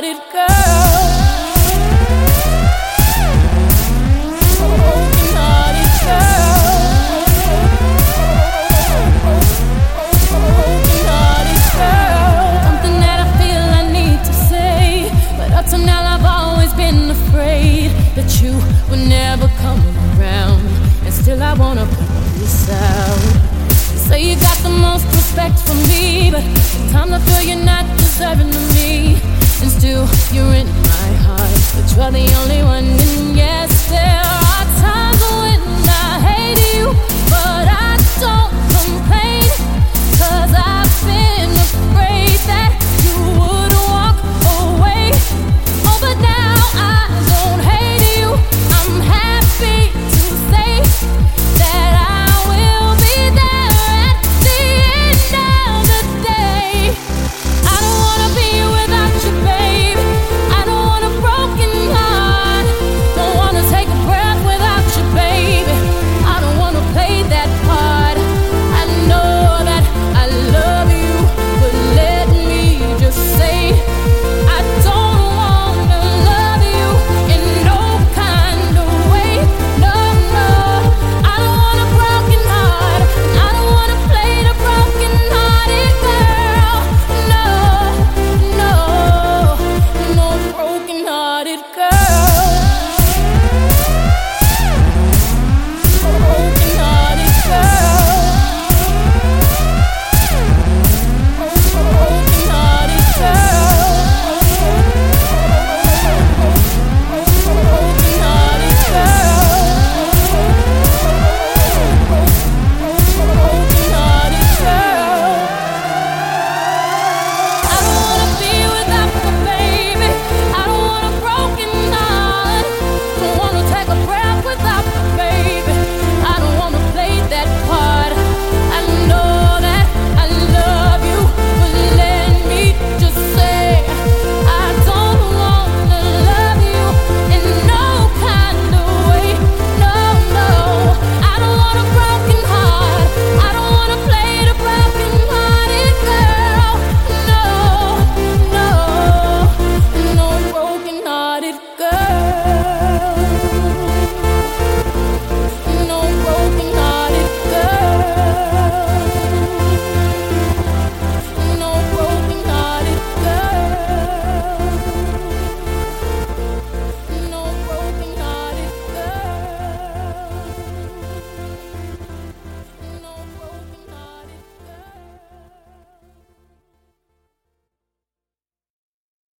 broken-hearted girl. Broken-hearted girl. Broken-hearted girl. Something that I feel I need to say, but up till now I've always been afraid that you would never come around, and still I wanna put this out. Say you got the most respect for me, but sometimes I feel you're not deserving of